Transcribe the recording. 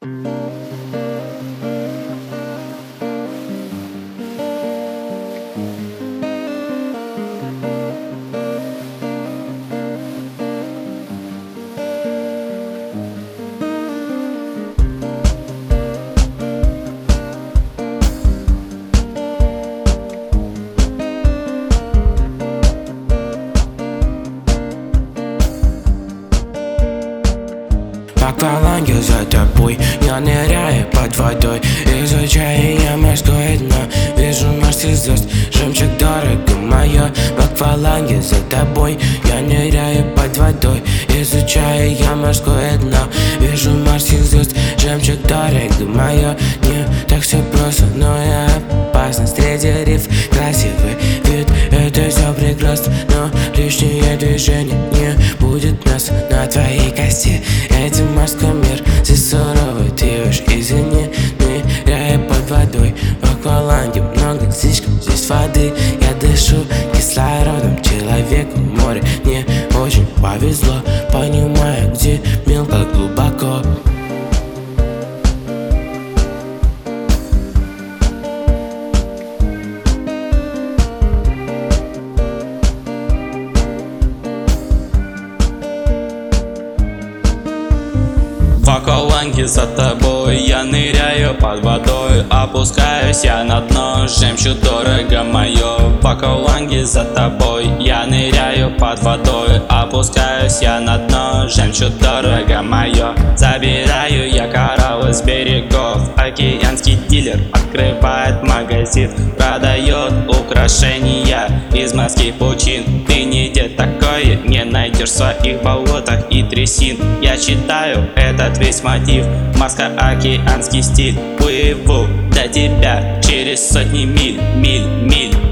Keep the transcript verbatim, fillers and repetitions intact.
По акваланге за тобой я ныряю под водой, изучая я морское дно. Вижу морских звезд, жемчуг дорого моё. В акваланге за тобой я ныряю под водой, изучая я морское дно. Вижу морских звезд, жемчуг дорого моё. Не так все просто, но и опасно. Среди риф красивый вид, это все прекрасно, но лишнее движение не будет нас на твоей кости. Этим морской мир здесь суровый, ты уж извини. Ныряя под водой, в акваланге много слишком здесь воды. Я дышу кислородом, человеку в море не очень повезло. Понимаю, где мелко, глубоко. В акваланге за тобой я ныряю под водой, опускаюсь я на дно, жемчуг дорого моё. В акваланге за тобой я ныряю под водой, опускаюсь я на дно, жемчуг дорого моё. Забираю я кораллы с берегов, океанский дилер открывает магазин, продает украшения из морских пучин. Ты нигде такое не найдешь в своих болотах и трясин. Я читаю этот весь мотив, морско-океанский стиль. Плыву до тебя через сотни миль, миль, миль.